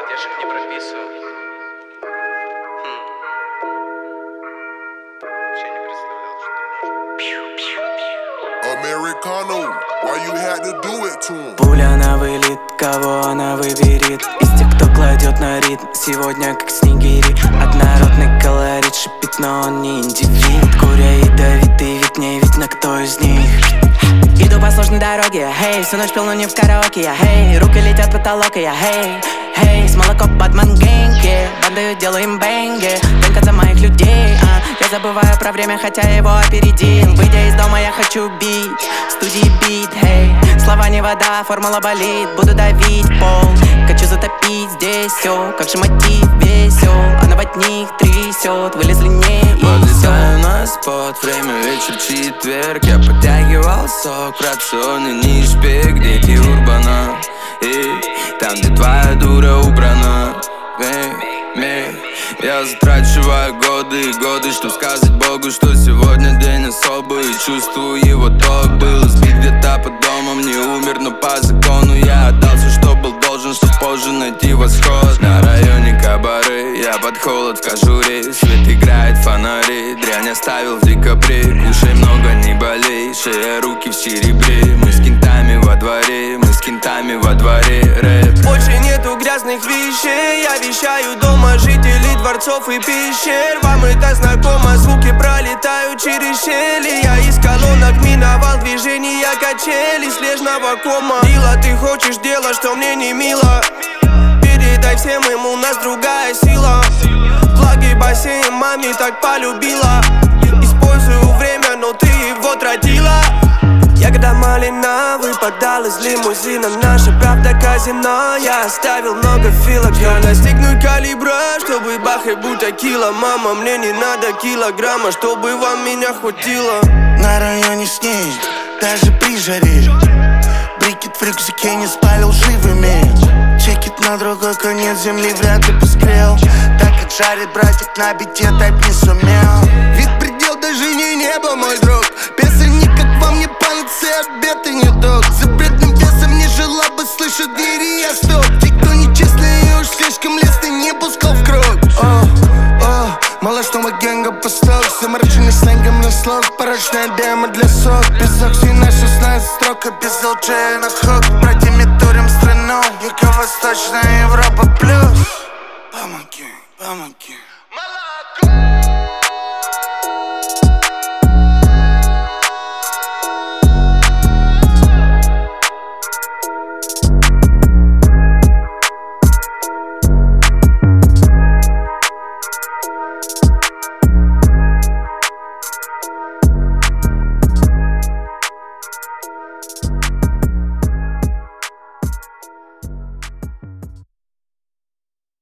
бывает, я же их не прописываю. Вообще не представлял, что это может. Americano, why you had to do it to him? Пуля на вылет, кого она выберет? Из тех, кто кладет на ритм, сегодня как снегири. Однородный колорит шипит, но он не индивид. Куря ядовитый, ведь не видно, кто из них. Иду по сложной дороге, хей, всю ночь пил, но не в караоке, я, хей. Руки летят в потолок, и я, хей, хей. С молоком под мангеньки, бандою делаем бенги. Только за моих людей, я забываю про время, хотя его опередил. Выйдя из дома, я хочу бить, в студии бит, хей. Слова не вода, формула болит, буду давить пол. Хочу затопить здесь все, как же мотив весел. Она в одних трясет, вылезли не и подлетаю на спот, время вечер, четверг. Я подтягивал сок, в рационе не шпик. Дети урбана, и там, где твоя дура убрана. Я затрачиваю годы и годы, чтоб сказать Богу, что сегодня день особый. И чувствую его ток. Был сбит где-то под домом, не умер, но по закону я отдался, что был должен, чтоб позже найти восход. На районе кабары, я под холод в кожуре. Свет играет фонари, дрянь оставил в декабре. Кушай много, не болей, шея, руки в серебре. Мы с кентами во дворе, мы с кентами во дворе. Рэп. Больше нету грязных вещей, я вещаю дома жителей дворцов и пещер. Вам это знакомо, звуки пролетают через щели. Я из колонок миновал движения качели снежного кома. Дила, ты хочешь делать, что мне не мило. Передай всем им, у нас другая сила. Флаги бассейн маме так полюбила. Использую время, но ты его тратила. Ягода малина выпадал из лимузина. Наша правда казино. Я оставил много филок. Я достигну калибра, чтобы бахать будто кило. Мама, мне не надо килограмма, чтобы вам меня хватило. На районе снег, даже при жаре. Брикет в рюкзаке не спалил живыми. Чекит на другой конец земли вряд ли поспел. Так как жарит братик на бите, тайп не сумел. Вид предел даже не небо, мой друг. Песни как вам не панацея, обед и не док. За бредным весом не жила бы слышать двери, я стоп. Те, кто нечестный уж слишком лестный, не пускал в круг. Малышного генга посток, замороченный сленгом на слог. Порочная демо для сок. Песок, все на 16 строк, без ЛЧ на хок. Братьями турим страну, юго-восточная.